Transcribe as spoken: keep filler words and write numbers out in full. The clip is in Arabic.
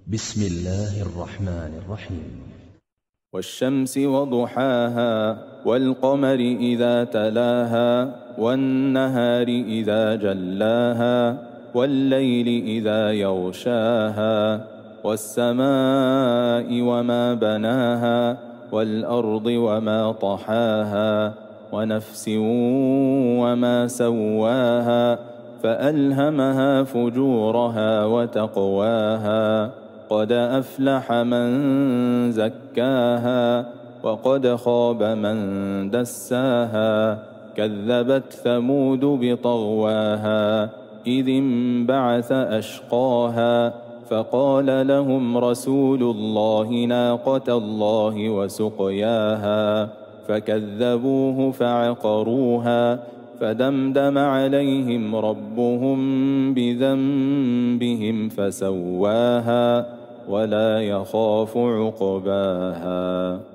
بسم الله الرحمن الرحيم. والشمس وضحاها والقمر إذا تلاها والنهار إذا جلاها والليل إذا يغشاها والسماء وما بناها والأرض وما طحاها ونفس وما سواها فألهمها فجورها وتقواها قد أفلح من زكاها وقد خاب من دساها كذبت ثمود بطغواها إذ انبعث أشقاها فقال لهم رسول الله ناقة الله وسقياها فكذبوه فعقروها فدمدم عليهم ربهم بذنبهم فسواها ولا يخاف عقباها.